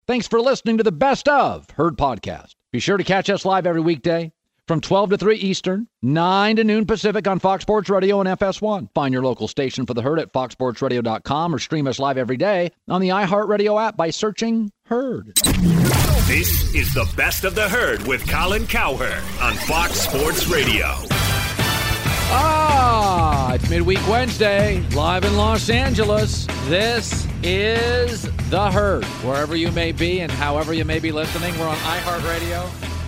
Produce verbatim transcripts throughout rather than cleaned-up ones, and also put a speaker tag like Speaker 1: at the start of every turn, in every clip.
Speaker 1: Thanks for listening to the Best of Herd podcast. Be sure to catch us live every weekday from twelve to three Eastern, nine to noon Pacific on Fox Sports Radio and F S one. Find your local station for the Herd at fox sports radio dot com or stream us live every day on the iHeartRadio app by searching Herd.
Speaker 2: This is the Best of the Herd with Colin Cowherd on Fox Sports Radio.
Speaker 1: Ah, it's Midweek Wednesday, live in Los Angeles. This is The Herd. Wherever you may be and however you may be listening, we're on iHeartRadio,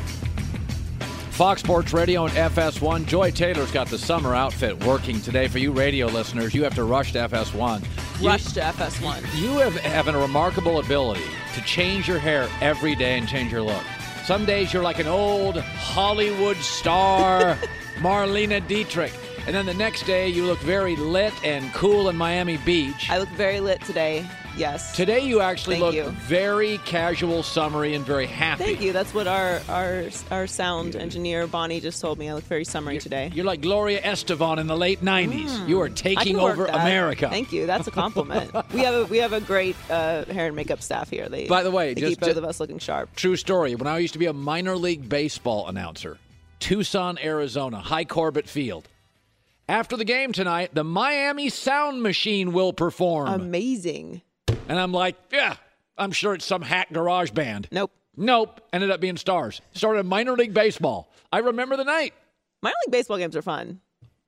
Speaker 1: Fox Sports Radio, and F S one. Joy Taylor's got the summer outfit working today. For you radio listeners, you have to rush to F S one.
Speaker 3: Rush
Speaker 1: you,
Speaker 3: to F S one.
Speaker 1: You have, have a remarkable ability to change your hair every day and change your look. Some days you're like an old Hollywood star, Marlena Dietrich. And then the next day you look very lit and cool in Miami Beach.
Speaker 3: I look very lit today, yes.
Speaker 1: Today you actually
Speaker 3: Thank
Speaker 1: look
Speaker 3: you.
Speaker 1: very casual, summery, and very happy.
Speaker 3: Thank you. That's what our our our sound engineer, Bonnie, just told me. I look very summery
Speaker 1: you're,
Speaker 3: today.
Speaker 1: You're like Gloria Estefan in the late nineties. Mm. You are taking over America.
Speaker 3: Thank you. That's a compliment. we have a we have a great uh, hair and makeup staff here. They,
Speaker 1: By the way,
Speaker 3: they
Speaker 1: just,
Speaker 3: keep both
Speaker 1: just,
Speaker 3: of us looking sharp.
Speaker 1: True story. When I used to be a minor league baseball announcer, Tucson, Arizona, High Corbett Field. After the game tonight, the Miami Sound Machine will perform.
Speaker 3: Amazing.
Speaker 1: And I'm like, yeah, I'm sure it's some hack garage band.
Speaker 3: Nope.
Speaker 1: Nope. Ended up being Stars. Started minor league baseball. I remember the night.
Speaker 3: Minor league baseball games are fun.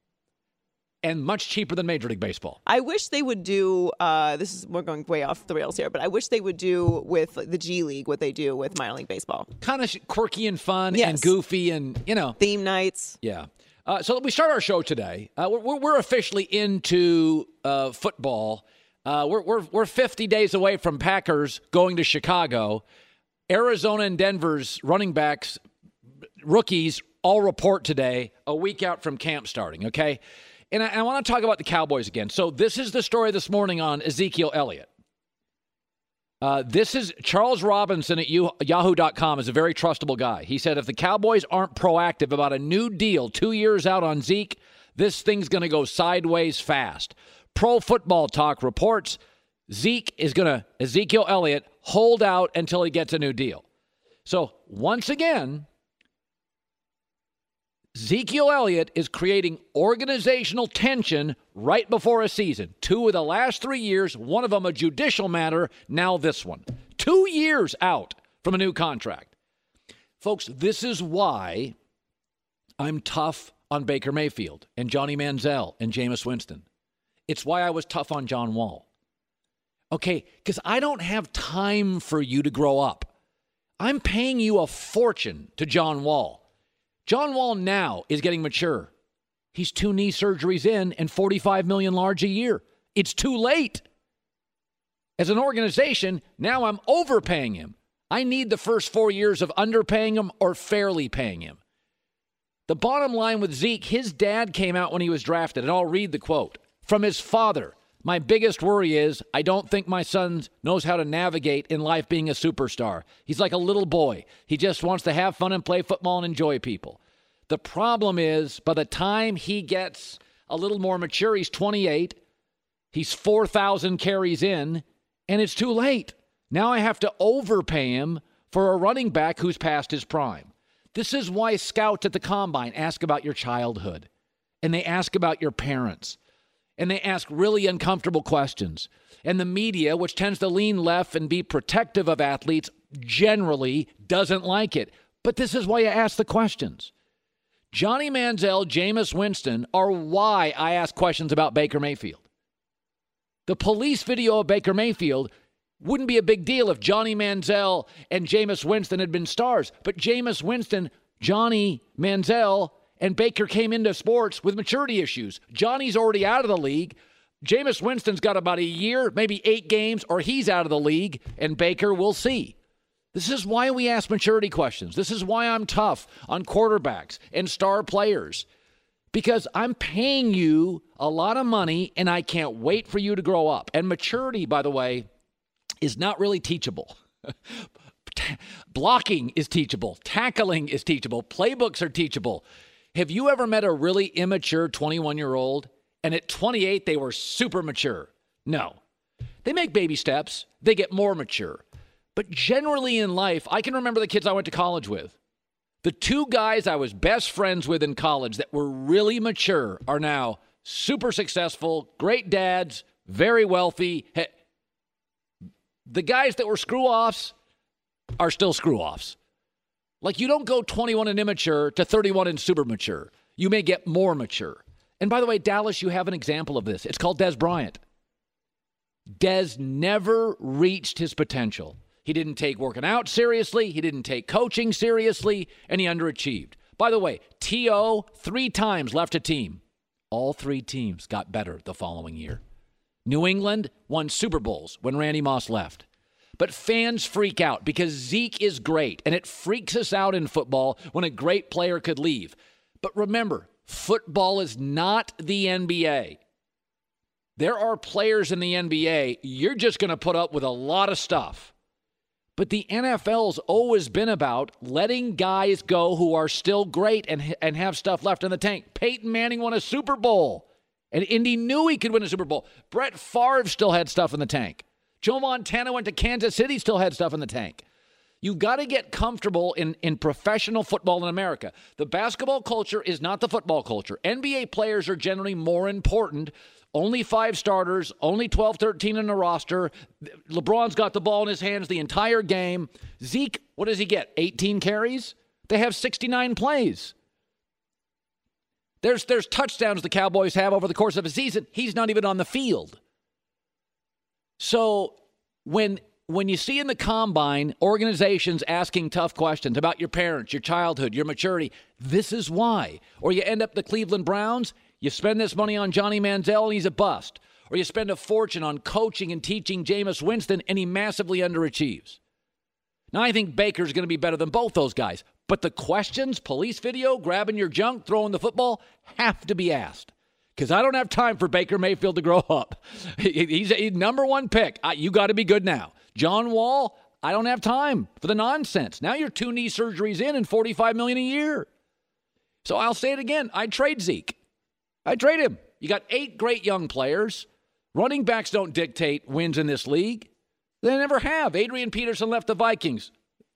Speaker 1: And much cheaper than Major League Baseball.
Speaker 3: I wish they would do, uh, this is, we're going way off the rails here, but I wish they would do with the G League what they do with minor league baseball.
Speaker 1: Kind of quirky and fun
Speaker 3: yes.
Speaker 1: and goofy and, you know.
Speaker 3: Theme nights.
Speaker 1: Yeah. Uh, so we start our show today. Uh, we're, we're officially into uh, football. Uh, we're, we're we're fifty days away from Packers going to Chicago. Arizona and Denver's running backs, rookies, all report today, a week out from camp starting, okay? And I, I want to talk about the Cowboys again. So this is the story this morning on Ezekiel Elliott. Uh, this is Charles Robinson at Yahoo dot com is a very trustable guy. He said if the Cowboys aren't proactive about a new deal two years out on Zeke, this thing's going to go sideways fast. Pro Football Talk reports Zeke is going to, Ezekiel Elliott, hold out until he gets a new deal. So once again, Ezekiel Elliott is creating organizational tension right before a season. Two of the last three years, one of them a judicial matter, now this one. Two years out from a new contract. Folks, this is why I'm tough on Baker Mayfield and Johnny Manziel and Jameis Winston. It's why I was tough on John Wall. Okay, because I don't have time for you to grow up. I'm paying you a fortune to John Wall. John Wall now is getting mature. He's two knee surgeries in and forty-five million dollars large a year. It's too late. As an organization, now I'm overpaying him. I need the first four years of underpaying him or fairly paying him. The bottom line with Zeke, his dad came out when he was drafted, and I'll read the quote. From his father, my biggest worry is I don't think my son knows how to navigate in life being a superstar. He's like a little boy. He just wants to have fun and play football and enjoy people. The problem is by the time he gets a little more mature, he's twenty-eight, he's four thousand carries in, and it's too late. Now I have to overpay him for a running back who's past his prime. This is why scouts at the combine ask about your childhood, and they ask about your parents. And they ask really uncomfortable questions. And the media, which tends to lean left and be protective of athletes, generally doesn't like it. But this is why you ask the questions. Johnny Manziel, Jameis Winston are why I ask questions about Baker Mayfield. The police video of Baker Mayfield wouldn't be a big deal if Johnny Manziel and Jameis Winston had been stars. But Jameis Winston, Johnny Manziel, and Baker came into sports with maturity issues. Johnny's already out of the league. Jameis Winston's got about a year, maybe eight games, or he's out of the league. And Baker, we'll see. This is why we ask maturity questions. This is why I'm tough on quarterbacks and star players. Because I'm paying you a lot of money, and I can't wait for you to grow up. And maturity, by the way, is not really teachable. Blocking is teachable. Tackling is teachable. Playbooks are teachable. Have you ever met a really immature twenty-one-year-old, and at twenty-eight, they were super mature? No. They make baby steps. They get more mature. But generally in life, I can remember the kids I went to college with. The two guys I was best friends with in college that were really mature are now super successful, great dads, very wealthy. The guys that were screw-offs are still screw-offs. Like, you don't go twenty-one and immature to thirty-one and super mature. You may get more mature. And by the way, Dallas, you have an example of this. It's called Des Bryant. Des never reached his potential. He didn't take working out seriously. He didn't take coaching seriously, and he underachieved. By the way, T O three times left a team. All three teams got better the following year. New England won Super Bowls when Randy Moss left. But fans freak out because Zeke is great, and it freaks us out in football when a great player could leave. But remember, football is not the N B A. There are players in the N B A, you're just going to put up with a lot of stuff. But the N F L's always been about letting guys go who are still great and, and have stuff left in the tank. Peyton Manning won a Super Bowl, and Indy knew he could win a Super Bowl. Brett Favre still had stuff in the tank. Joe Montana went to Kansas City, still had stuff in the tank. You got to get comfortable in, in professional football in America. The basketball culture is not the football culture. N B A players are generally more important. Only five starters, only twelve, thirteen in the roster. LeBron's got the ball in his hands the entire game. Zeke, what does he get? eighteen carries? They have sixty-nine plays. There's, there's touchdowns the Cowboys have over the course of a season. He's not even on the field. So when when you see in the combine organizations asking tough questions about your parents, your childhood, your maturity, this is why. Or you end up the Cleveland Browns, you spend this money on Johnny Manziel and he's a bust. Or you spend a fortune on coaching and teaching Jameis Winston and he massively underachieves. Now I think Baker's going to be better than both those guys. But the questions, police video, grabbing your junk, throwing the football, have to be asked. Because I don't have time for Baker Mayfield to grow up. He's a number one pick. You got to be good now. John Wall, I don't have time for the nonsense. Now you're two knee surgeries in and forty-five million dollars a year. So I'll say it again. I'd trade Zeke. I'd trade him. You got eight great young players. Running backs don't dictate wins in this league. They never have. Adrian Peterson left the Vikings.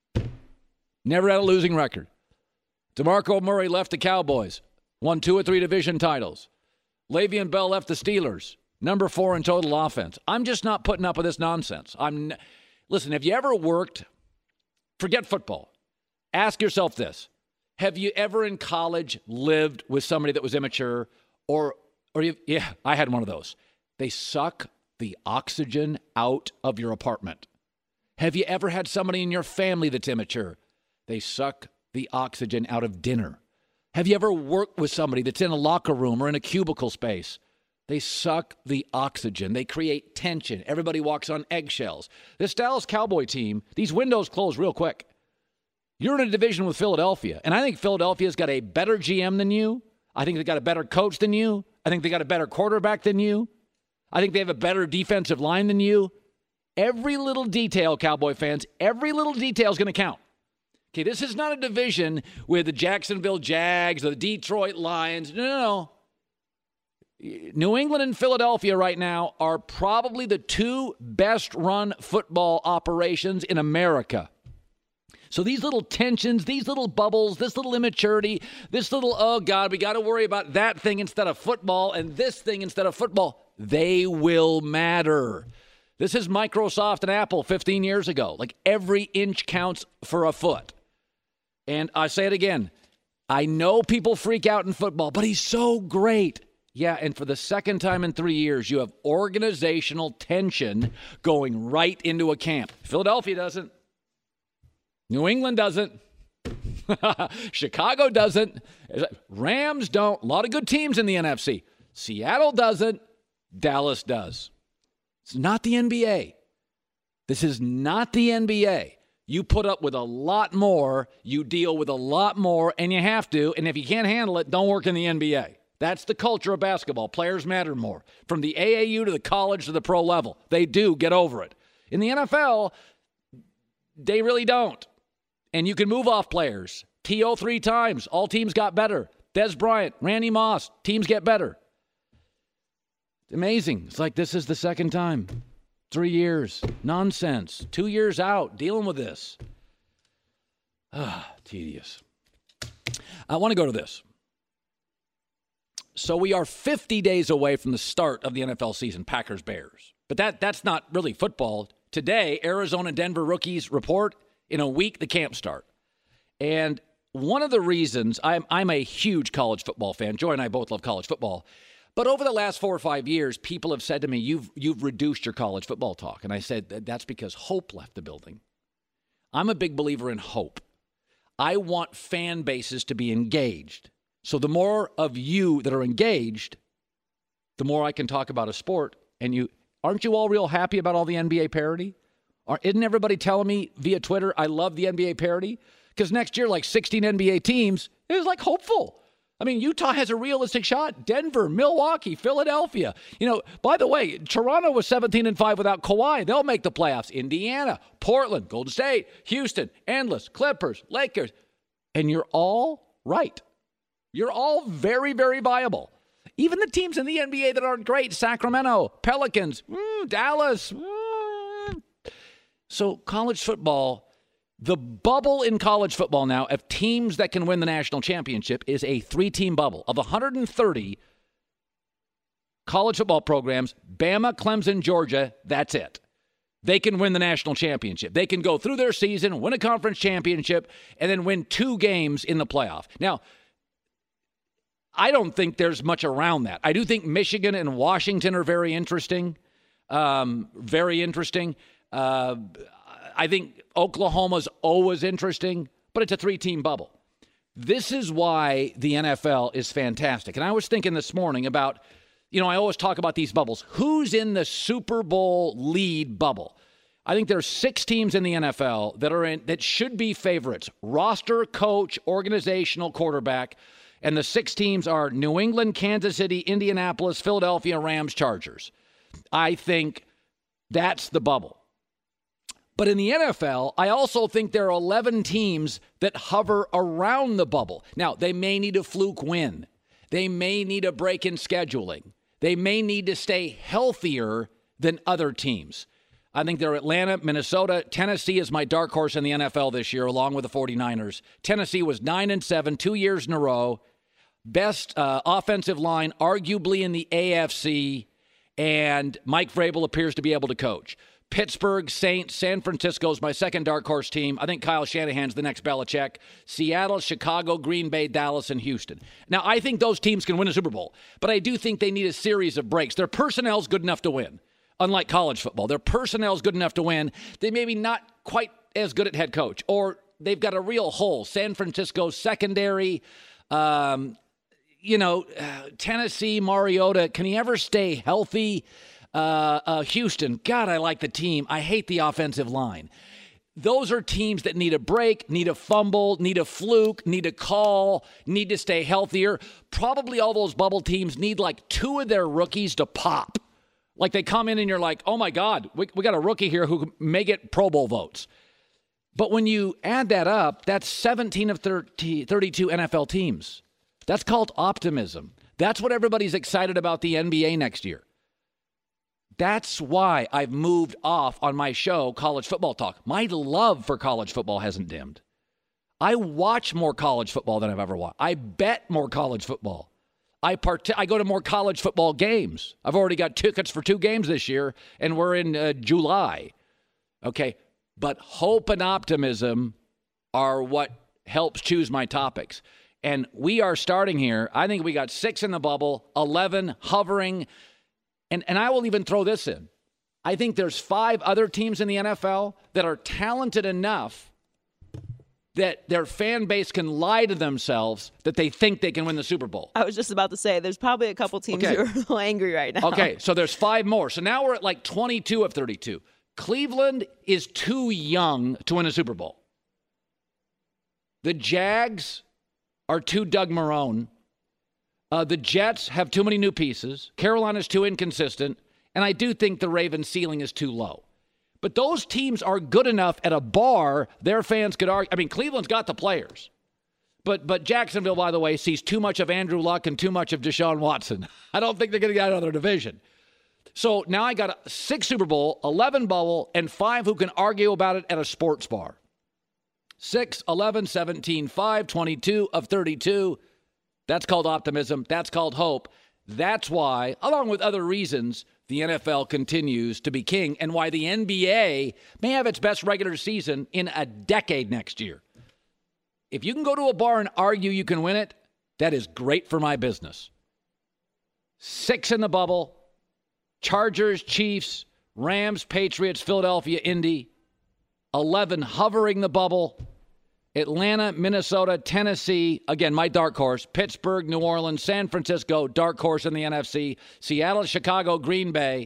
Speaker 1: Never had a losing record. DeMarco Murray left the Cowboys. Won two or three division titles. Le'Veon Bell left the Steelers. Number four in total offense. I'm just not putting up with this nonsense. I'm. N- Listen, have you ever worked? Forget football. Ask yourself this. Have you ever in college lived with somebody that was immature? Or, or you, yeah, I had one of those. They suck the oxygen out of your apartment. Have you ever had somebody in your family that's immature? They suck the oxygen out of dinner. Have you ever worked with somebody that's in a locker room or in a cubicle space? They suck the oxygen. They create tension. Everybody walks on eggshells. This Dallas Cowboy team, these windows close real quick. You're in a division with Philadelphia, and I think Philadelphia's got a better G M than you. I think they got a better coach than you. I think they got a better quarterback than you. I think they have a better defensive line than you. Every little detail, Cowboy fans, every little detail is going to count. Okay, this is not a division with the Jacksonville Jags or the Detroit Lions. No, no, no. New England and Philadelphia right now are probably the two best-run football operations in America. So these little tensions, these little bubbles, this little immaturity, this little, oh, God, we got to worry about that thing instead of football and this thing instead of football, they will matter. This is Microsoft and Apple fifteen years ago. Like, every inch counts for a foot. And I say it again. I know people freak out in football, but he's so great. Yeah, and for the second time in three years, you have organizational tension going right into a camp. Philadelphia doesn't. New England doesn't. Chicago doesn't. Rams don't. A lot of good teams in the N F C. Seattle doesn't. Dallas does. It's not the N B A. This is not the N B A. You put up with a lot more, you deal with a lot more, and you have to. And if you can't handle it, don't work in the N B A. That's the culture of basketball. Players matter more. From the A A U to the college to the pro level. They do get over it. In the N F L, they really don't. And you can move off players. T O three times. All teams got better. Des Bryant, Randy Moss. Teams get better. It's amazing. It's like this is the second time. Three years. Nonsense. Two years out dealing with this. Ah, tedious. I want to go to this. So we are fifty days away from the start of the N F L season, Packers-Bears. But that that's not really football. Today, Arizona and Denver rookies report. In a week, the camp start. And one of the reasons, I'm, I'm a huge college football fan. Joy and I both love college football. But over the last four or five years, people have said to me, you've you've reduced your college football talk. And I said, that's because hope left the building. I'm a big believer in hope. I want fan bases to be engaged. So the more of you that are engaged, the more I can talk about a sport. And you aren't you all real happy about all the N B A parity? Or isn't everybody telling me via Twitter, I love the N B A parity? Because next year, like sixteen N B A teams, it was like hopeful. I mean, Utah has a realistic shot. Denver, Milwaukee, Philadelphia. You know, by the way, Toronto was seventeen and five without Kawhi. They'll make the playoffs. Indiana, Portland, Golden State, Houston, endless, Clippers, Lakers. And you're all right. You're all very, very viable. Even the teams in the N B A that aren't great, Sacramento, Pelicans, mm, Dallas. Mm. So college football, the bubble in college football now of teams that can win the national championship is a three-team bubble. Of one hundred thirty college football programs, Bama, Clemson, Georgia, that's it. They can win the national championship. They can go through their season, win a conference championship, and then win two games in the playoff. Now, I don't think there's much around that. I do think Michigan and Washington are very interesting. Um, very interesting. Uh, I think Oklahoma's always interesting, but it's a three-team bubble. This is why the N F L is fantastic. And I was thinking this morning about, you know, I always talk about these bubbles. Who's in the Super Bowl lead bubble? I think there's six teams in the N F L that are in that should be favorites. Roster, coach, organizational, quarterback. And the six teams are New England, Kansas City, Indianapolis, Philadelphia, Rams, Chargers. I think that's the bubble. But in the N F L, I also think there are eleven teams that hover around the bubble. Now, they may need a fluke win. They may need a break in scheduling. They may need to stay healthier than other teams. I think they're Atlanta, Minnesota. Tennessee is my dark horse in the N F L this year, along with the 49ers. Tennessee was nine and seven, two years in a row. Best uh, offensive line, arguably in the A F C, and Mike Vrabel appears to be able to coach. Pittsburgh, Saints, San Francisco's my second dark horse team. I think Kyle Shanahan's the next Belichick. Seattle, Chicago, Green Bay, Dallas, and Houston. Now, I think those teams can win a Super Bowl, but I do think they need a series of breaks. Their personnel's good enough to win, unlike college football. Their personnel's good enough to win. They may be not quite as good at head coach, or they've got a real hole. San Francisco's secondary, um, you know, uh, Tennessee, Mariota, can he ever stay healthy? Uh, uh, Houston, God, I like the team. I hate the offensive line. Those are teams that need a break, need a fumble, need a fluke, need a call, need to stay healthier. Probably all those bubble teams need like two of their rookies to pop. Like they come in and you're like, oh my God, we, we got a rookie here who may get Pro Bowl votes. But when you add that up, that's seventeen of thirty, thirty-two N F L teams. That's called optimism. That's what everybody's excited about the N B A next year. That's why I've moved off on my show, College Football Talk. My love for college football hasn't dimmed. I watch more college football than I've ever watched. I bet more college football. I part- I go to more college football games. I've already got tickets for two games this year, and we're in uh, July. Okay, but hope and optimism are what helps choose my topics. And we are starting here. I think we got six in the bubble, eleven hovering. And, and I will even throw this in. I think there's five other teams in the N F L that are talented enough that their fan base can lie to themselves that they think they can win the Super Bowl.
Speaker 3: I was just about to say, there's probably a couple teams
Speaker 1: okay.
Speaker 3: who are a little angry right now.
Speaker 1: Okay, so there's five more. So now we're at like twenty-two of thirty-two. Cleveland is too young to win a Super Bowl. The Jags are too Doug Marrone. Uh, the Jets have too many new pieces. Carolina's too inconsistent. And I do think the Ravens' ceiling is too low. But those teams are good enough at a bar, their fans could argue. I mean, Cleveland's got the players. But but Jacksonville, by the way, sees too much of Andrew Luck and too much of Deshaun Watson. I don't think they're going to get out of their division. So now I got six Super Bowl, eleven bubble, and five who can argue about it at a sports bar. six, eleven, seventeen, five, twenty-two of thirty-two. That's called optimism. That's called hope. That's why, along with other reasons, the N F L continues to be king and why the N B A may have its best regular season in a decade next year. If you can go to a bar and argue you can win it, that is great for my business. Six in the bubble. Chargers, Chiefs, Rams, Patriots, Philadelphia, Indy. eleven hovering the bubble. Atlanta, Minnesota, Tennessee, again, my dark horse. Pittsburgh, New Orleans, San Francisco, dark horse in the N F C. Seattle, Chicago, Green Bay,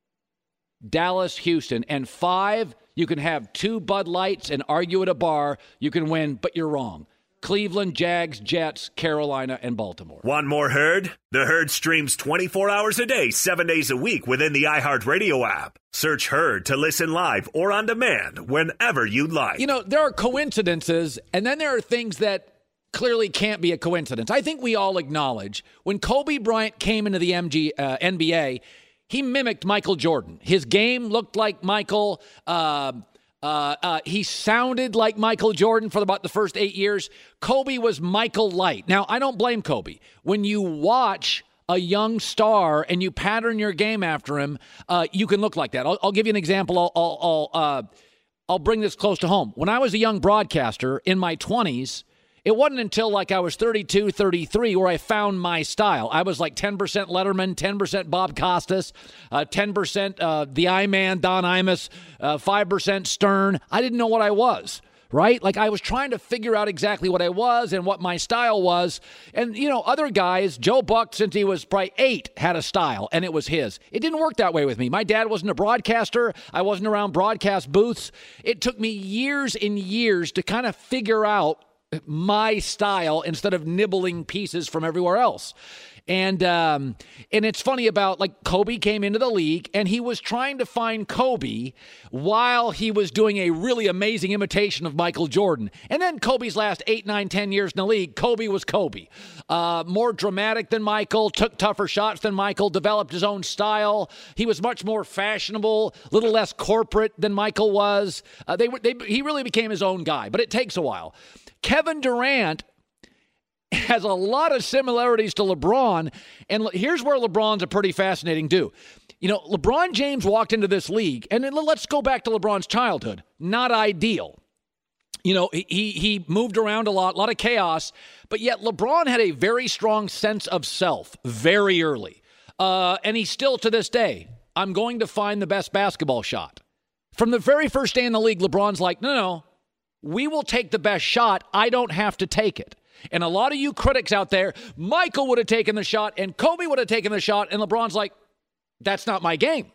Speaker 1: Dallas, Houston. And five, you can have two Bud Lights and argue at a bar. You can win, but you're wrong. Cleveland, Jags, Jets, Carolina, and Baltimore.
Speaker 2: Want more Herd? The Herd streams twenty-four hours a day, seven days a week within the iHeartRadio app. Search Herd to listen live or on demand whenever you like.
Speaker 1: You know, there are coincidences, and then there are things that clearly can't be a coincidence. I think we all acknowledge when Kobe Bryant came into the M G, uh, N B A, he mimicked Michael Jordan. His game looked like Michael. Uh, Uh, uh, he sounded like Michael Jordan for about the first eight years. Kobe was Michael Light. Now, I don't blame Kobe. When you watch a young star and you pattern your game after him, uh, you can look like that. I'll, I'll give you an example. I'll, I'll, I'll, uh, I'll bring this close to home. When I was a young broadcaster in my twenties, it wasn't until like I was thirty-two, thirty-three where I found my style. I was like ten percent Letterman, ten percent Bob Costas, uh, ten percent uh, the I-Man, Don Imus, uh, five percent Stern. I didn't know what I was, right? Like I was trying to figure out exactly what I was and what my style was. And, you know, other guys, Joe Buck, since he was probably eight, had a style, and it was his. It didn't work that way with me. My dad wasn't a broadcaster. I wasn't around broadcast booths. It took me years and years to kind of figure out my style instead of nibbling pieces from everywhere else. And um, and it's funny about, like, Kobe came into the league, and he was trying to find Kobe while he was doing a really amazing imitation of Michael Jordan. And then Kobe's last eight, nine, ten years in the league, Kobe was Kobe. Uh, more dramatic than Michael, took tougher shots than Michael, developed his own style. He was much more fashionable, a little less corporate than Michael was. Uh, they, they He really became his own guy, but it takes a while. Kevin Durant has a lot of similarities to LeBron, and here's where LeBron's a pretty fascinating dude. You know, LeBron James walked into this league, and let's go back to LeBron's childhood. Not ideal. You know, he he moved around a lot, a lot of chaos, but yet LeBron had a very strong sense of self very early. Uh, and he still, to this day, I'm going to find the best basketball shot. From the very first day in the league, LeBron's like, no, no, we will take the best shot. I don't have to take it. And a lot of you critics out there, Michael would have taken the shot and Kobe would have taken the shot, and LeBron's like, that's not my game.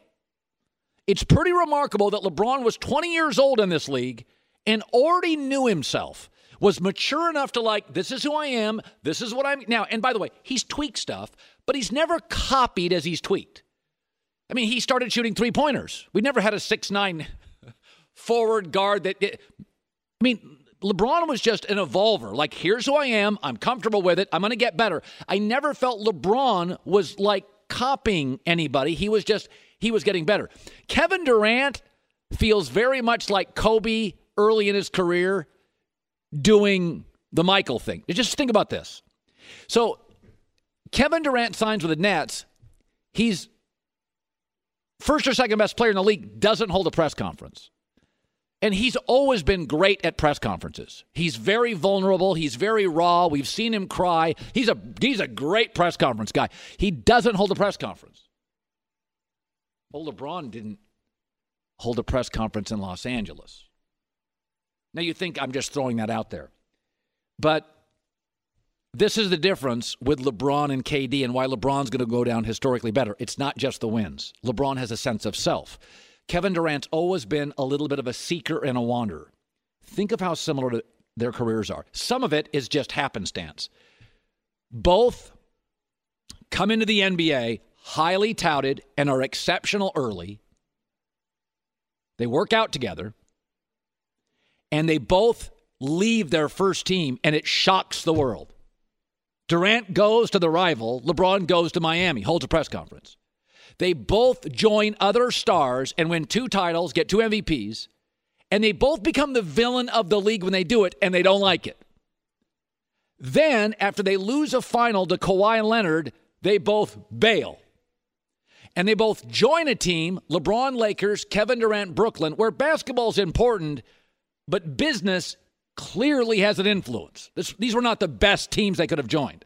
Speaker 1: It's pretty remarkable that LeBron was twenty years old in this league and already knew himself, was mature enough to like, this is who I am, this is what I'm now. And by the way, he's tweaked stuff, but he's never copied as he's tweaked. I mean, he started shooting three-pointers. We never had a six nine forward guard that did. I mean, LeBron was just an evolver. Like, here's who I am. I'm comfortable with it. I'm going to get better. I never felt LeBron was, like, copying anybody. He was just, he was getting better. Kevin Durant feels very much like Kobe early in his career doing the Michael thing. Just think about this. So, Kevin Durant signs with the Nets. He's first or second best player in the league, doesn't hold a press conference. And he's always been great at press conferences. He's very vulnerable. He's very raw. We've seen him cry. He's a he's a great press conference guy. He doesn't hold a press conference. Well, LeBron didn't hold a press conference in Los Angeles. Now, you think I'm just throwing that out there. But this is the difference with LeBron and K D and why LeBron's going to go down historically better. It's not just the wins. LeBron has a sense of self. Kevin Durant's always been a little bit of a seeker and a wanderer. Think of how similar to their careers are. Some of it is just happenstance. Both come into the N B A highly touted and are exceptional early. They work out together. And they both leave their first team, and it shocks the world. Durant goes to the rival. LeBron goes to Miami, holds a press conference. They both join other stars and win two titles, get two M V Ps, and they both become the villain of the league when they do it, and they don't like it. Then, after they lose a final to Kawhi and Leonard, they both bail. And they both join a team, LeBron Lakers, Kevin Durant Brooklyn, where basketball is important, but business clearly has an influence. This, these were not the best teams they could have joined.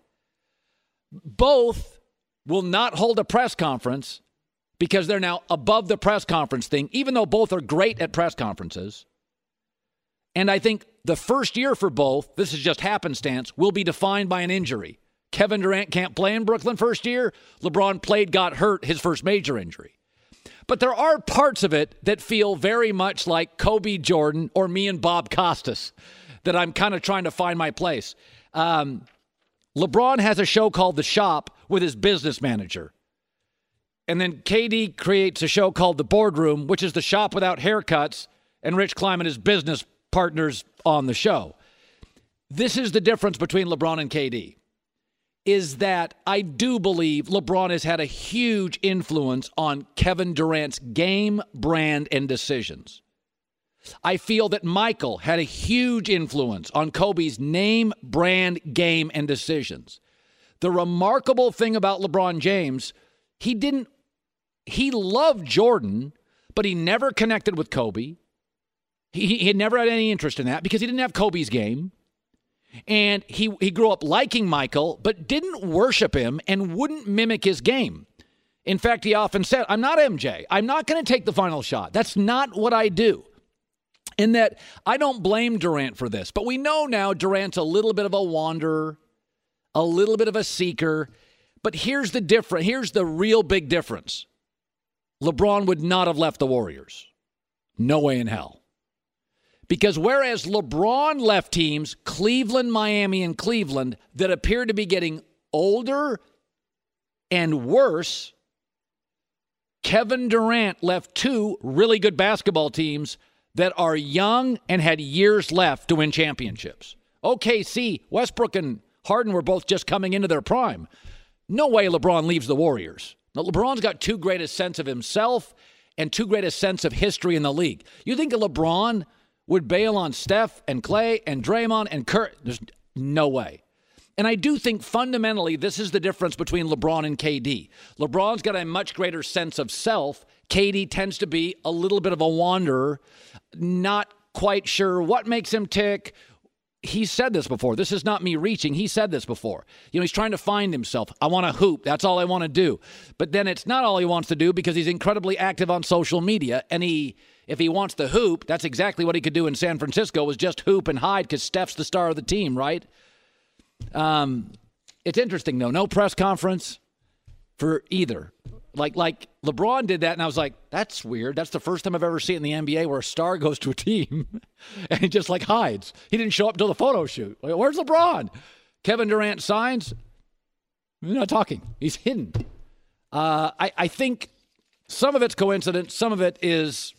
Speaker 1: Both will not hold a press conference because they're now above the press conference thing, even though both are great at press conferences. And I think the first year for both, this is just happenstance, will be defined by an injury. Kevin Durant can't play in Brooklyn first year. LeBron played, got hurt, his first major injury. But there are parts of it that feel very much like Kobe Jordan or me and Bob Costas that I'm kind of trying to find my place. Um, LeBron has a show called The Shop with his business manager. And then K D creates a show called The Boardroom, which is the shop without haircuts, and Rich Kleiman is business partners on the show. This is the difference between LeBron and K D. Is that I do believe LeBron has had a huge influence on Kevin Durant's game, brand, and decisions. I feel that Michael had a huge influence on Kobe's name, brand, game, and decisions. The remarkable thing about LeBron James, he didn't, he loved Jordan, but he never connected with Kobe. He, he had never had any interest in that because he didn't have Kobe's game. And he, he grew up liking Michael, but didn't worship him and wouldn't mimic his game. In fact, he often said, I'm not M J. I'm not going to take the final shot. That's not what I do. In that, I don't blame Durant for this. But we know now Durant's a little bit of a wanderer, a little bit of a seeker. But here's the difference. Here's the real big difference. LeBron would not have left the Warriors. No way in hell. Because whereas LeBron left teams, Cleveland, Miami, and Cleveland, that appear to be getting older and worse, Kevin Durant left two really good basketball teams that are young and had years left to win championships. O K C, Westbrook and Harden were both just coming into their prime. No way LeBron leaves the Warriors. Now, LeBron's got too great a sense of himself and too great a sense of history in the league. You think LeBron would bail on Steph and Clay and Draymond and Kurt? There's no way. And I do think fundamentally this is the difference between LeBron and K D. LeBron's got a much greater sense of self. K D tends to be a little bit of a wanderer, not quite sure what makes him tick. He said this before. This is not me reaching. He said this before. You know, he's trying to find himself. I want to hoop. That's all I want to do. But then it's not all he wants to do because he's incredibly active on social media. And he, if he wants to hoop, that's exactly what he could do in San Francisco, was just hoop and hide because Steph's the star of the team, right? Um, it's interesting, though. No press conference for either. Like like LeBron did that, and I was like, that's weird. That's the first time I've ever seen it in the N B A where a star goes to a team and he just, like, hides. He didn't show up until the photo shoot. Like, where's LeBron? Kevin Durant signs. We're not talking. He's hidden. Uh, I, I think some of it's coincidence. Some of it is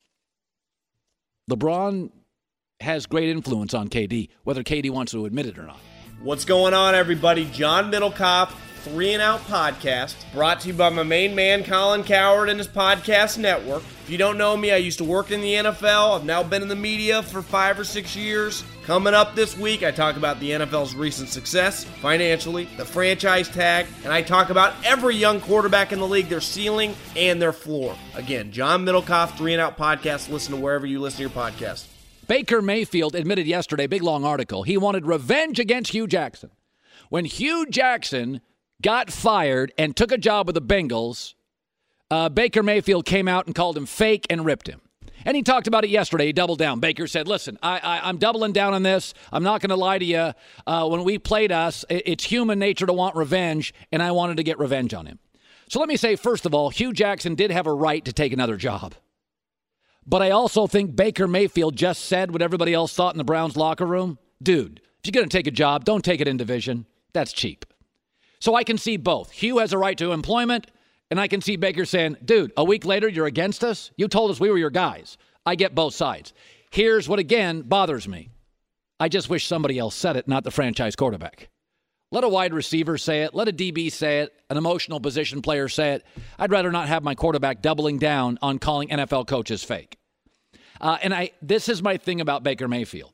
Speaker 1: LeBron has great influence on K D, whether K D wants to admit it or not.
Speaker 4: What's going on, everybody? John Middlecoff, Three and Out Podcast, brought to you by my main man, Colin Cowherd, and his podcast network. If you don't know me, I used to work in the N F L. I've now been in the media for five or six years. Coming up this week, I talk about the N F L's recent success financially, the franchise tag, and I talk about every young quarterback in the league, their ceiling and their floor. Again, John Middlecoff, Three and Out Podcast. Listen to wherever you listen to your podcast.
Speaker 1: Baker Mayfield admitted yesterday, big long article, he wanted revenge against Hugh Jackson. When Hugh Jackson got fired and took a job with the Bengals, uh, Baker Mayfield came out and called him fake and ripped him. And he talked about it yesterday. He doubled down. Baker said, listen, I, I, I'm doubling down on this. I'm not going to lie to you. Uh, when we played us, it, it's human nature to want revenge, and I wanted to get revenge on him. So let me say, first of all, Hugh Jackson did have a right to take another job. But I also think Baker Mayfield just said what everybody else thought in the Browns locker room. Dude, if you're going to take a job, don't take it in division. That's cheap. So I can see both. Hugh has a right to employment, and I can see Baker saying, dude, a week later, you're against us? You told us we were your guys. I get both sides. Here's what, again, bothers me. I just wish somebody else said it, not the franchise quarterback. Let a wide receiver say it. Let a D B say it. An emotional position player say it. I'd rather not have my quarterback doubling down on calling N F L coaches fake. Uh, and I, this is my thing about Baker Mayfield.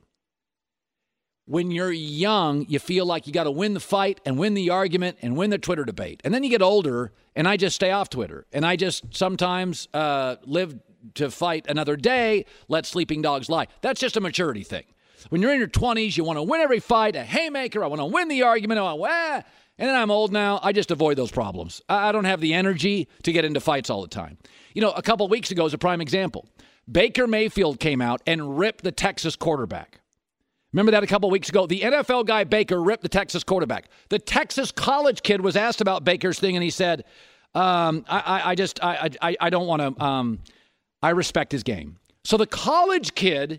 Speaker 1: When you're young, you feel like you got to win the fight and win the argument and win the Twitter debate. And then you get older, and I just stay off Twitter. And I just sometimes uh, live to fight another day, let sleeping dogs lie. That's just a maturity thing. When you're in your twenties, you want to win every fight, a haymaker, I want to win the argument, I want, ah. And then I'm old now, I just avoid those problems. I don't have the energy to get into fights all the time. You know, a couple of weeks ago is a prime example. Baker Mayfield came out and ripped the Texas quarterback. Remember that a couple of weeks ago? The N F L guy Baker ripped the Texas quarterback. The Texas college kid was asked about Baker's thing, and he said, um, I, I, I just, I, I, I don't want to, um, I respect his game. So the college kid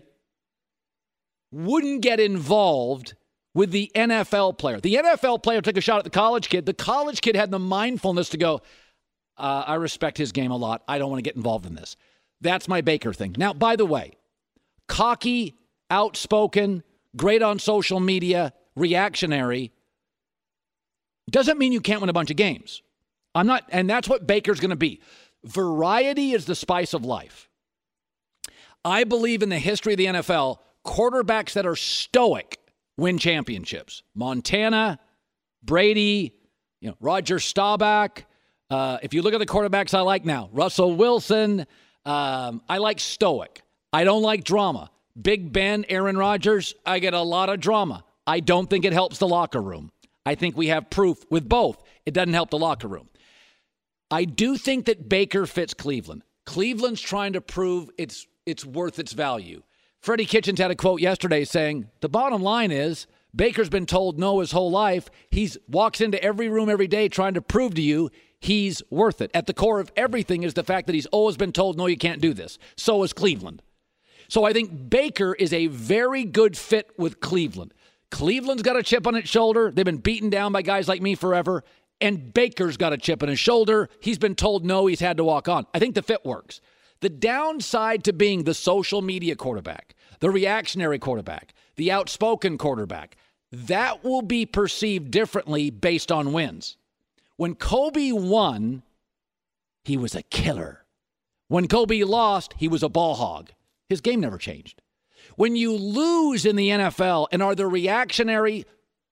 Speaker 1: wouldn't get involved with the N F L player. The N F L player took a shot at the college kid. The college kid had the mindfulness to go, uh, I respect his game a lot. I don't want to get involved in this. That's my Baker thing. Now, by the way, cocky, outspoken, great on social media, reactionary, doesn't mean you can't win a bunch of games. I'm not, and that's what Baker's going to be. Variety is the spice of life. I believe in the history of the N F L, quarterbacks that are stoic win championships. Montana, Brady, you know, Roger Staubach. Uh, if you look at the quarterbacks I like now, Russell Wilson, um, I like stoic. I don't like drama. Big Ben, Aaron Rodgers, I get a lot of drama. I don't think it helps the locker room. I think we have proof with both. It doesn't help the locker room. I do think that Baker fits Cleveland. Cleveland's trying to prove it's it's worth its value. Freddie Kitchens had a quote yesterday saying, the bottom line is Baker's been told no his whole life. He walks into every room every day trying to prove to you he's worth it. At the core of everything is the fact that he's always been told, no, you can't do this. So is Cleveland. So I think Baker is a very good fit with Cleveland. Cleveland's got a chip on its shoulder. They've been beaten down by guys like me forever. And Baker's got a chip on his shoulder. He's been told no, he's had to walk on. I think the fit works. The downside to being the social media quarterback, the reactionary quarterback, the outspoken quarterback, that will be perceived differently based on wins. When Kobe won, he was a killer. When Kobe lost, he was a ball hog. His game never changed. When you lose in the N F L and are the reactionary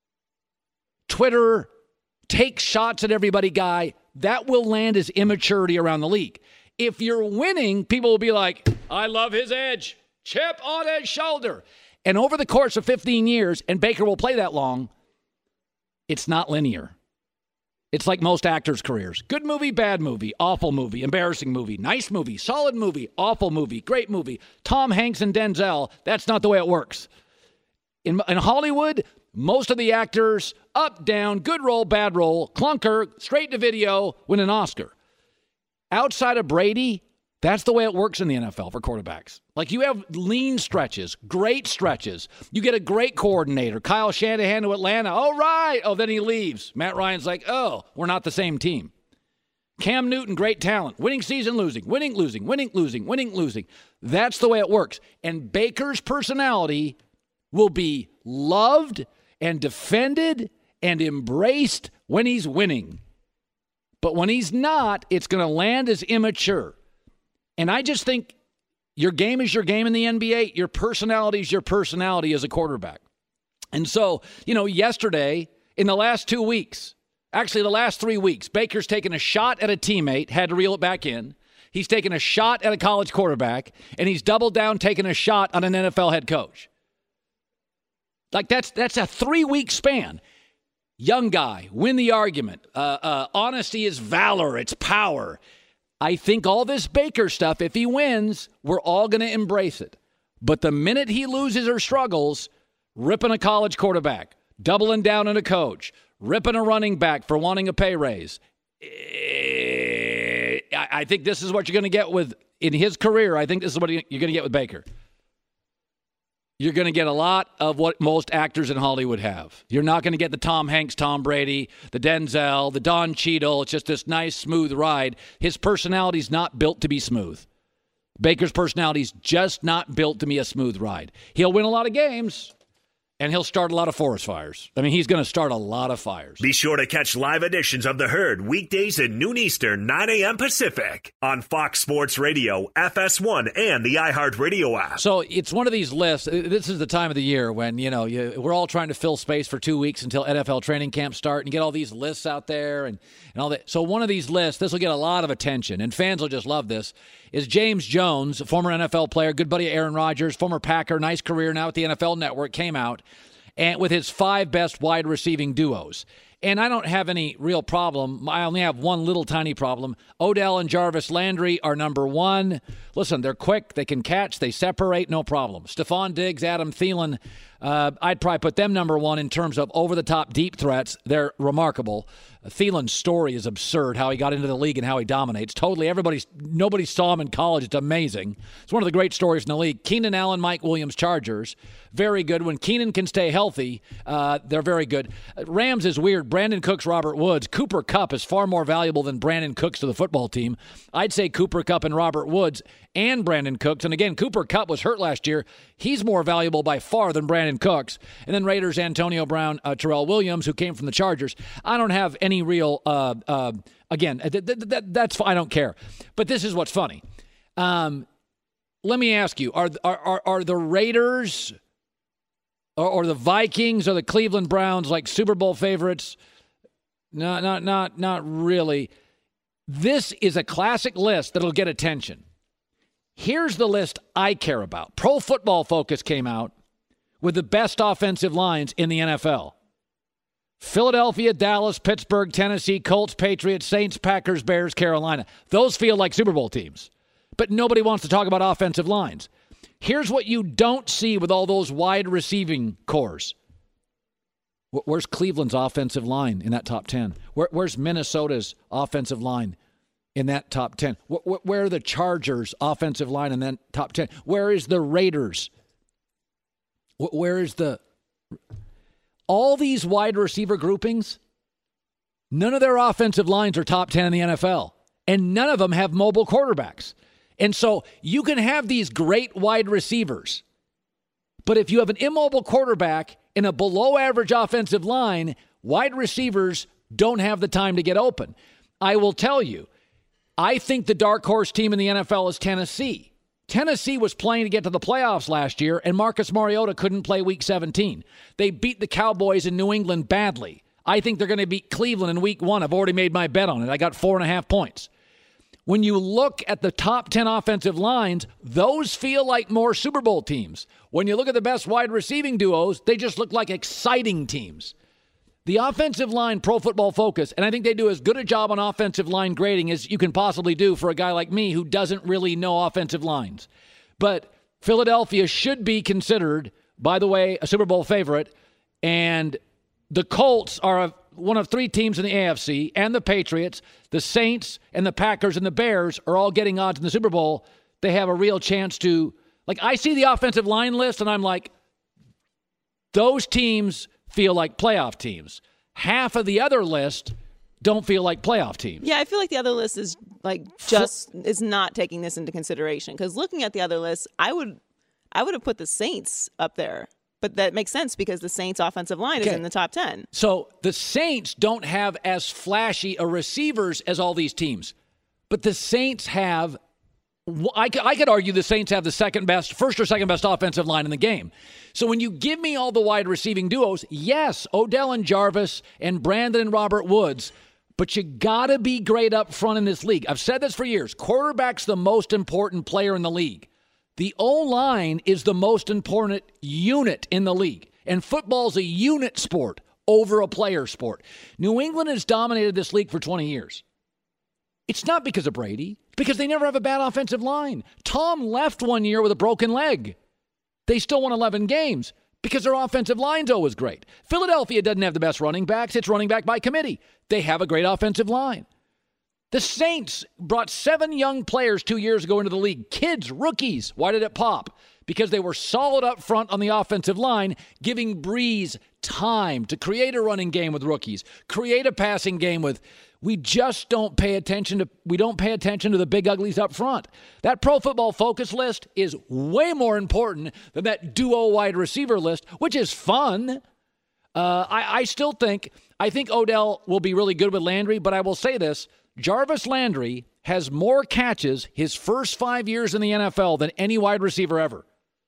Speaker 1: Twitter, take shots at everybody guy, that will land as immaturity around the league. If you're winning, people will be like, I love his edge. Chip on his shoulder. And over the course of fifteen years, and Baker will play that long, it's not linear. It's like most actors' careers. Good movie, bad movie, awful movie, embarrassing movie, nice movie, solid movie, awful movie, great movie. Tom Hanks and Denzel, that's not the way it works. In, in Hollywood, most of the actors, up, down, good role, bad role, clunker, straight to video, win an Oscar. Outside of Brady, that's the way it works in the N F L for quarterbacks. Like you have lean stretches, great stretches. You get a great coordinator, Kyle Shanahan to Atlanta. Oh, right. Oh, then he leaves. Matt Ryan's like, oh, we're not the same team. Cam Newton, great talent. Winning season, losing. Winning, losing. Winning, losing. Winning, losing. That's the way it works. And Baker's personality will be loved and defended and embraced when he's winning. But when he's not, it's going to land as immature. And I just think your game is your game in the N B A. Your personality is your personality as a quarterback. And so, you know, yesterday, in the last two weeks, actually the last three weeks, Baker's taken a shot at a teammate, had to reel it back in. He's taken a shot at a college quarterback, and he's doubled down, taking a shot on an N F L head coach. Like that's that's a three-week span. Young guy, win the argument. Uh, uh, honesty is valor. It's power. I think all this Baker stuff, if he wins, we're all going to embrace it. But the minute he loses or struggles, ripping a college quarterback, doubling down on a coach, ripping a running back for wanting a pay raise, I think this is what you're going to get with, in his career, I think this is what you're going to get with Baker. You're going to get a lot of what most actors in Hollywood have. You're not going to get the Tom Hanks, Tom Brady, the Denzel, the Don Cheadle. It's just this nice, smooth ride. His personality's not built to be smooth. Baker's personality's just not built to be a smooth ride. He'll win a lot of games, And he'll start a lot of forest fires. I mean, he's going to start a lot of fires.
Speaker 2: Be sure to catch live editions of The Herd weekdays at noon Eastern, nine a.m. Pacific on Fox Sports Radio, F S one, and the iHeartRadio app.
Speaker 1: So it's one of these lists. This is the time of the year when, you know, you, we're all trying to fill space for two weeks until N F L training camps start and get all these lists out there and, and all that. So one of these lists, this will get a lot of attention, and fans will just love this, is James Jones, former N F L player, good buddy of Aaron Rodgers, former Packer, nice career now at the N F L Network, came out and with his five best wide receiving duos. And I don't have any real problem. I only have one little tiny problem. Odell and Jarvis Landry are number one. Listen, they're quick. They can catch. They separate. No problem. Stephon Diggs, Adam Thielen, uh, I'd probably put them number one in terms of over-the-top deep threats. They're remarkable. Thielen's story is absurd, how he got into the league and how he dominates. Totally, everybody's, nobody saw him in college. It's amazing. It's one of the great stories in the league. Keenan Allen, Mike Williams, Chargers. Very good. When Keenan can stay healthy, uh, they're very good. Rams is weird. Brandon Cooks, Robert Woods. Cooper Kupp is far more valuable than Brandon Cooks to the football team. I'd say Cooper Kupp and Robert Woods and Brandon Cooks. And again, Cooper Kupp was hurt last year. He's more valuable by far than Brandon Cooks. And then Raiders, Antonio Brown, uh, Terrell Williams, who came from the Chargers. I don't have any real, uh, uh, again, th- th- th- that's I don't care. But this is what's funny. Um, let me ask you, are, are, are, are the Raiders or, or the Vikings or the Cleveland Browns like Super Bowl favorites? No, not, not, not really. This is a classic list that'll get attention. Here's the list I care about. Pro Football Focus came out with the best offensive lines in the N F L. Philadelphia, Dallas, Pittsburgh, Tennessee, Colts, Patriots, Saints, Packers, Bears, Carolina. Those feel like Super Bowl teams. But nobody wants to talk about offensive lines. Here's what you don't see with all those wide receiving cores. Where's Cleveland's offensive line in that top ten? Where, where's Minnesota's offensive line in that top ten? Where, where are the Chargers' offensive line in that top ten? Where is the Raiders? Where is the... All these wide receiver groupings, none of their offensive lines are top ten in the N F L. And none of them have mobile quarterbacks. And so you can have these great wide receivers, but if you have an immobile quarterback in a below-average offensive line, wide receivers don't have the time to get open. I will tell you, I think the dark horse team in the N F L is Tennessee. Tennessee was playing to get to the playoffs last year, and Marcus Mariota couldn't play Week seventeen. They beat the Cowboys in New England badly. I think they're going to beat Cleveland in Week one. I've already made my bet on it. I got four and a half points. When you look at the top ten offensive lines, those feel like more Super Bowl teams. When you look at the best wide receiving duos, they just look like exciting teams. The offensive line, Pro Football Focus, and I think they do as good a job on offensive line grading as you can possibly do for a guy like me who doesn't really know offensive lines. But Philadelphia should be considered, by the way, a Super Bowl favorite, and the Colts are a, one of three teams in the A F C, and the Patriots, the Saints, and the Packers, and the Bears are all getting odds in the Super Bowl. They have a real chance to, like, I see the offensive line list, and I'm like, those teams feel like playoff teams. Half of the other list don't feel like playoff teams.
Speaker 3: Yeah, I feel like the other list is like just is not taking this into consideration. Because looking at the other list, I would I would have put the Saints up there. But that makes sense because the Saints' offensive line okay. is in the top ten.
Speaker 1: So the Saints don't have as flashy a receivers as all these teams. But the Saints have, I could, I could argue the Saints have the second best, first or second best offensive line in the game. So when you give me all the wide receiving duos, yes, Odell and Jarvis and Brandon and Robert Woods, but you got to be great up front in this league. I've said this for years. Quarterback's the most important player in the league. The O-line is the most important unit in the league. And football's a unit sport over a player sport. New England has dominated this league for twenty years. It's not because of Brady. It's because they never have a bad offensive line. Tom left one year with a broken leg. They still won eleven games because their offensive line's always great. Philadelphia doesn't have the best running backs. It's running back by committee. They have a great offensive line. The Saints brought seven young players two years ago into the league. Kids, rookies. Why did it pop? because they were solid up front on the offensive line, giving Breeze time to create a running game with rookies, create a passing game with. We just don't pay attention to we don't pay attention to the big uglies up front. That Pro Football Focus list is way more important than that duo wide receiver list, which is fun. Uh, I, I still think I think Odell will be really good with Landry, but I will say this: Jarvis Landry has more catches his first five years in the N F L than any wide receiver ever.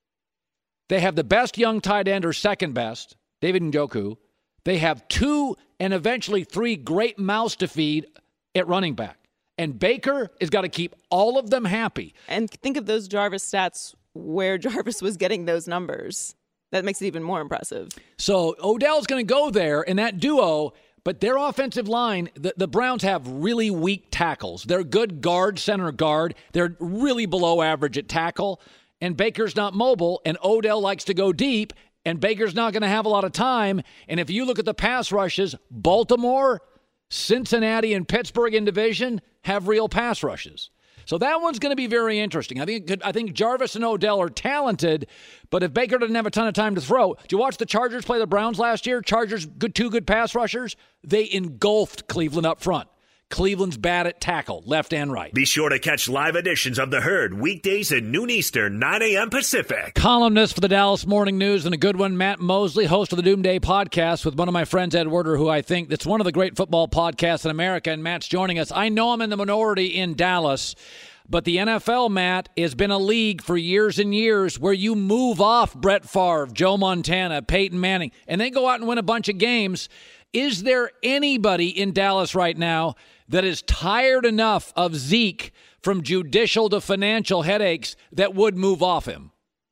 Speaker 1: They have the best young tight end, or second best, David Njoku. They have two and eventually three great mouths to feed at running back. And Baker has got to keep all of them happy.
Speaker 3: And think of those Jarvis stats where Jarvis was getting those numbers. That makes it even more impressive.
Speaker 1: So Odell's going to go there in that duo, but their offensive line, the, the Browns have really weak tackles. They're good guard, center guard. They're really below average at tackle. And Baker's not mobile, and Odell likes to go deep. And Baker's not going to have a lot of time. And if you look at the pass rushes, Baltimore, Cincinnati, and Pittsburgh in division have real pass rushes. So that one's going to be very interesting. I think it could, I think Jarvis and Odell are talented, but if Baker doesn't have a ton of time to throw, did you watch the Chargers play the Browns last year? Chargers, good two good pass rushers. They engulfed Cleveland up front. Cleveland's bad at tackle, left and right.
Speaker 2: Be sure to catch live editions of The Herd weekdays at noon Eastern, nine a.m. Pacific.
Speaker 1: Columnist for the Dallas Morning News, and a good one, Matt Mosley, host of the Doomsday Podcast with one of my friends, Ed Werder, who I think that's one of the great football podcasts in America, and Matt's joining us. I know I'm in the minority in Dallas, but the N F L, Matt, has been a league for years and years where you move off Brett Favre, Joe Montana, Peyton Manning, and they go out and win a bunch of games. Is there anybody in Dallas right now that is tired enough of Zeke, from judicial to financial headaches, that would move off him?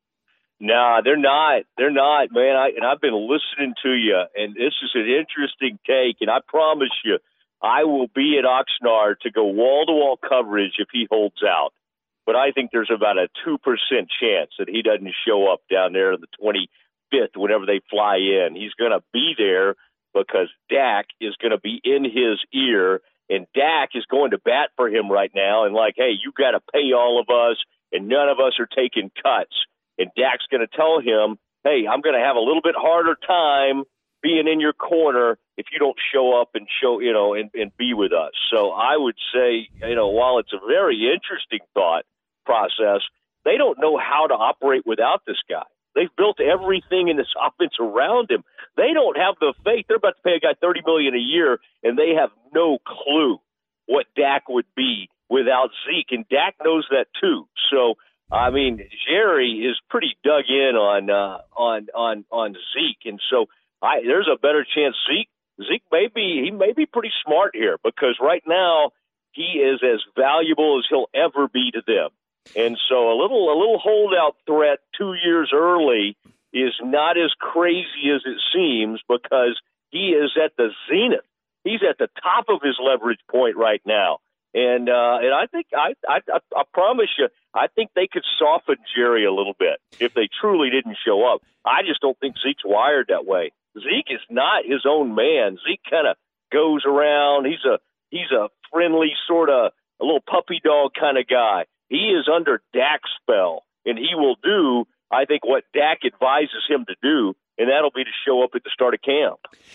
Speaker 5: Nah, they're not. They're not, man. I, and I've been listening to you, and this is an interesting take, and I promise you, I will be at Oxnard to go wall-to-wall coverage if he holds out. But I think there's about a two percent chance that he doesn't show up down there the twenty-fifth whenever they fly in. He's going to be there because Dak is going to be in his ear, and Dak is going to bat for him right now and like, hey, you got to pay all of us, and none of us are taking cuts. And Dak's going to tell him, hey, I'm going to have a little bit harder time being in your corner if you don't show up and show, you know, and, and be with us. So I would say, you know, while it's a very interesting thought process, they don't know how to operate without this guy. They've built everything in this offense around him. They don't have the faith. They're about to pay a guy thirty million dollars a year, and they have no clue what Dak would be without Zeke, and Dak knows that too. So, I mean, Jerry is pretty dug in on uh, on on on Zeke, and so I, there's a better chance Zeke Zeke may be he may be pretty smart here, because right now he is as valuable as he'll ever be to them. And so a little a little holdout threat two years early is not as crazy as it seems, because he is at the zenith. He's at the top of his leverage point right now. And uh, and I think I, I I promise you, I think they could soften Jerry a little bit if they truly didn't show up. I just don't think Zeke's wired that way. Zeke is not his own man. Zeke kind of goes around. He's a he's a friendly sort of a little puppy dog kind of guy. He is under Dak's spell, and he will do, I think, what Dak advises him to do, and that'll be to show up at the start of camp.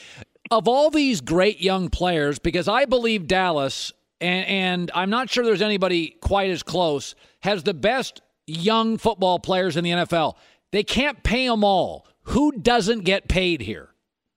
Speaker 1: Of all these great young players, because I believe Dallas, and, and I'm not sure there's anybody quite as close, has the best young football players in the N F L. They can't pay them all. Who doesn't get paid here?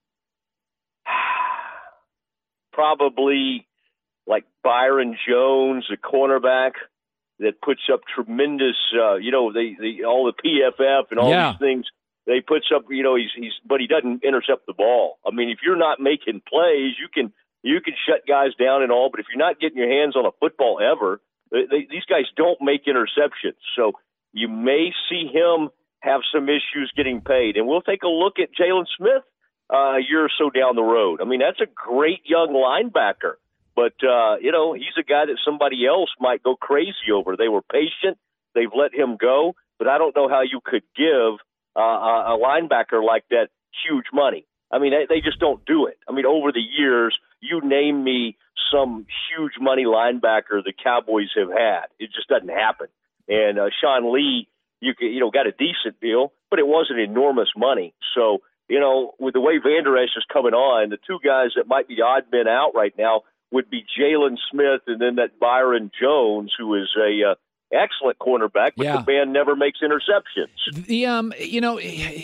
Speaker 5: Probably like Byron Jones, the cornerback, that puts up tremendous, uh, you know, they, they all the P F F and all
Speaker 1: yeah.
Speaker 5: these things. They puts up, you know, he's he's, but he doesn't intercept the ball. I mean, if you're not making plays, you can you can shut guys down and all. But if you're not getting your hands on a football ever, they, they, these guys don't make interceptions. So you may see him have some issues getting paid. And we'll take a look at Jalen Smith uh, a year or so down the road. I mean, that's a great young linebacker. But, uh, you know, he's a guy that somebody else might go crazy over. They were patient. They've let him go. But I don't know how you could give uh, a linebacker like that huge money. I mean, they, they just don't do it. I mean, over the years, you name me some huge money linebacker the Cowboys have had. It just doesn't happen. And uh, Sean Lee you you know got a decent deal, but it wasn't enormous money. So you know, with the way Van Der Esch is coming on, the two guys that might be odd men out right now would be Jalen Smith and then that Byron Jones, who is a uh, excellent cornerback, but
Speaker 1: yeah.
Speaker 5: the man never makes interceptions.
Speaker 1: The um, you know,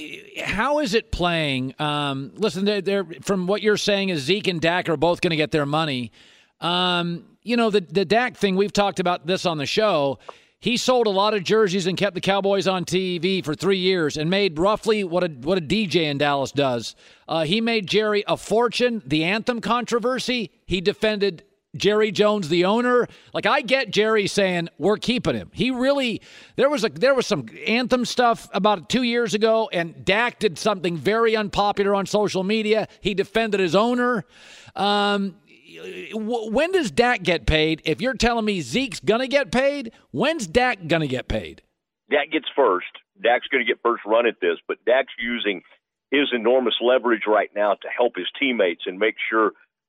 Speaker 1: how is it playing? Um, listen, they're, they're from what you're saying is Zeke and Dak are both going to get their money. Um, you know, the the Dak thing, we've talked about this on the show. He sold a lot of jerseys and kept the Cowboys on T V for three years and made roughly what a what a D J in Dallas does. Uh, he made Jerry a fortune. The anthem controversy, he defended Jerry Jones, the owner. Like, I get Jerry saying we're keeping him. He really there was a there was some anthem stuff about two years ago, and Dak did something very unpopular on social media. He defended his owner. Um, When does Dak get paid? If you're telling me Zeke's going to get paid, when's Dak going to get paid?
Speaker 5: Dak gets first. Dak's going to get first run at this, but Dak's using his enormous leverage right now to help his teammates and make sure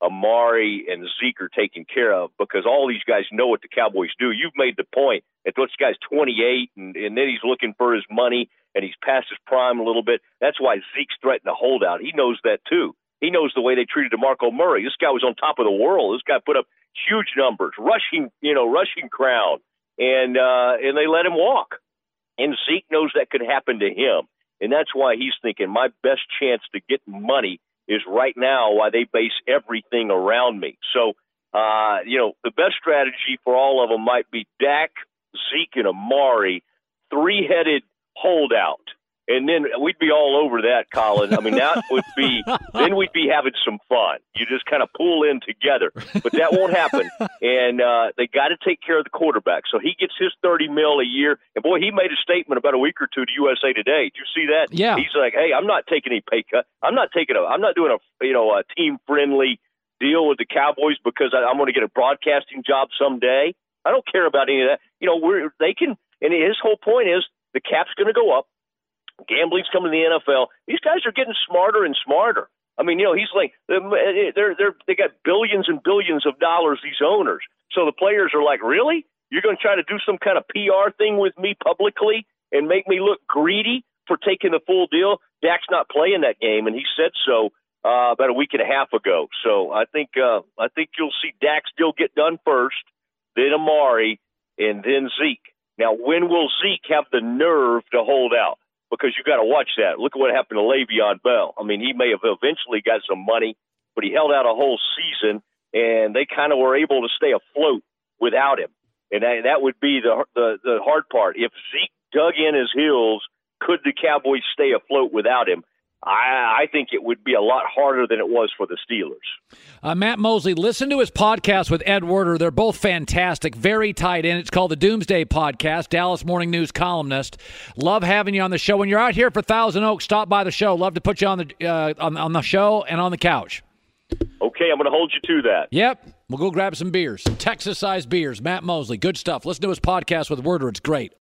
Speaker 5: Amari and Zeke are taken care of, because all these guys know what the Cowboys do. You've made the point that this guy's twenty-eight, and, and then he's looking for his money, and he's past his prime a little bit. That's why Zeke's threatening to hold out. He knows that too. He knows the way they treated DeMarco Murray. This guy was on top of the world. This guy put up huge numbers, rushing, you know, rushing crowd, and uh, and they let him walk. And Zeke knows that could happen to him, and that's why he's thinking my best chance to get money is right now. Why they base everything around me. So, uh, you know, the best strategy for all of them might be Dak, Zeke, and Amari, three-headed holdout. And then we'd be all over that, Colin. I mean, that would be, then we'd be having some fun. You just kind of pull in together. But that won't happen. And uh, they got to take care of the quarterback. So he gets his thirty mil a year. And, boy, he made a statement about a week or two to U S A Today. Did you see that?
Speaker 1: Yeah.
Speaker 5: He's like, hey, I'm not taking any pay cut. I'm not taking a, I'm not doing a, you know, a team-friendly deal with the Cowboys because I, I'm going to get a broadcasting job someday. I don't care about any of that. You know, we're, they can, and his whole point is the cap's going to go up. Gambling's coming to the N F L. These guys are getting smarter and smarter. I mean, you know, he's like, they're they're they got billions and billions of dollars, these owners. So the players are like, really? You're going to try to do some kind of P R thing with me publicly and make me look greedy for taking the full deal? Dak's not playing that game, and he said so uh, about a week and a half ago. So I think uh, I think you'll see Dak's deal get done first, then Amari, and then Zeke. Now, when will Zeke have the nerve to hold out? Because you got to watch that. Look at what happened to Le'Veon Bell. I mean, he may have eventually got some money, but he held out a whole season, and they kind of were able to stay afloat without him. And that, that would be the, the the hard part. If Zeke dug in his heels, could the Cowboys stay afloat without him? I, I think it would be a lot harder than it was for the Steelers.
Speaker 1: Uh, Matt Mosley, listen to his podcast with Ed Werder. They're both fantastic, very tight in. It's called the Doomsday Podcast, Dallas Morning News columnist. Love having you on the show. When you're out here for Thousand Oaks, stop by the show. Love to put you on the uh, on, on the show and on the couch.
Speaker 5: Okay, I'm going to hold you to that.
Speaker 1: Yep. We'll go grab some beers, Texas-sized beers. Matt Mosley, good stuff. Listen to his podcast with Werder. It's great.